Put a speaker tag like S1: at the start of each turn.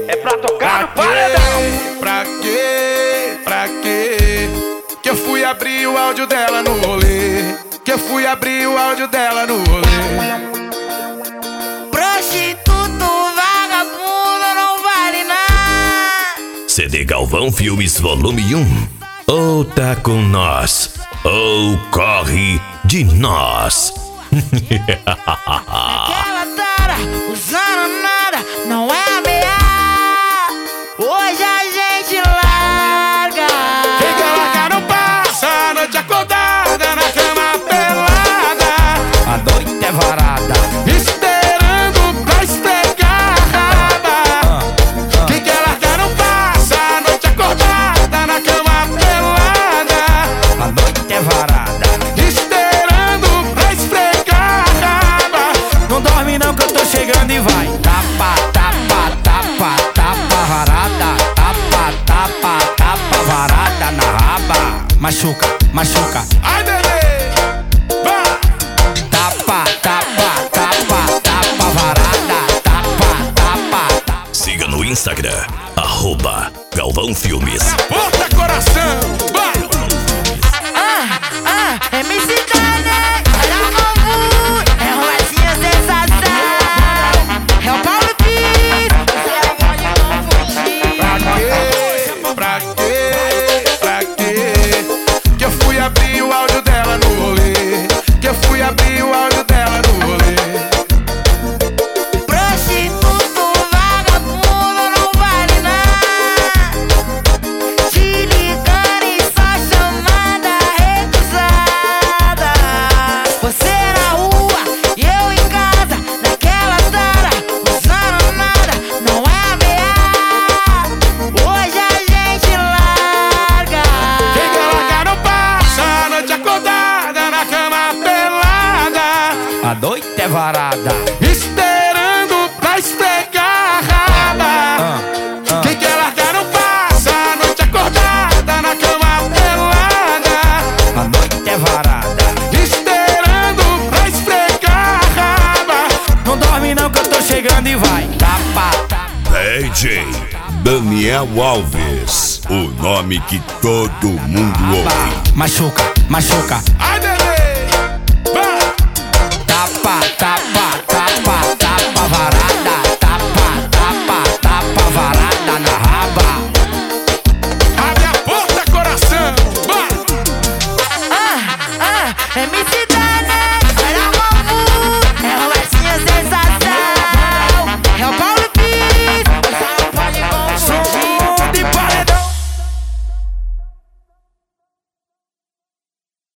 S1: é pra tocar no paredão.
S2: Pra quê? Pra quê? Que eu fui abrir o áudio dela no rolê. Que eu fui abrir o áudio dela no rolê.
S3: Prostituto, vagabundo, não vale nada.
S4: CD Galvão Filmes Volume 1. Ou tá com nós, ou corre de nós.
S3: Aquela tara, usando nada, não é ameaça. Hoje a gente larga.
S2: Quem quer largar não passa a noite acordada na cama pelada.
S1: A noite é varada,
S2: Esperando pra esfregar a raba. Quem quer largar não passa a noite acordada na cama pelada.
S1: a noite é varada.
S2: Esperando pra esfregar a raba.
S1: Não dorme não que eu tô chegando e vai. Tapa, tapa, tapa, tapa varada. Tapa, tapa, tapa varada na raba. Machuca, machuca.
S2: Ai, bebê, vai.
S1: Tapa, tapa, tapa, tapa varada. Tapa, tapa, tapa.
S4: Siga no Instagram, @Galvão Filmes.
S2: Porta coração, vai.
S3: MC Dane, olha o bambu, é Romatinho sensação. É o Paulo Pires, você pode não fugir.
S2: Pra quê? Pra quê? Que eu fui abrir o áudio dela no rolê. Que eu fui abrir o áudio dela no rolê.
S3: Prostituto, vagabundo, não vale nada. Te ligando e só chamada recusada. Você na rua e eu em casa, naquela tara, usando nada, não é ameaça. Hoje a gente larga.
S2: Quem quer largar não passa a noite acordada na cama pelada.
S1: A noite é varada.
S2: Esperando pra esfregar a raba. Quem quer largar não passa a noite acordada na cama pelada.
S1: A noite é varada.
S2: Esperando pra esfregar a raba.
S1: Não dorme não que eu tô chegando e vai. Tapa, tapa.
S4: DJ Daniel Alves, o nome que todo mundo ouve.
S1: Machuca, machuca.
S2: Ai,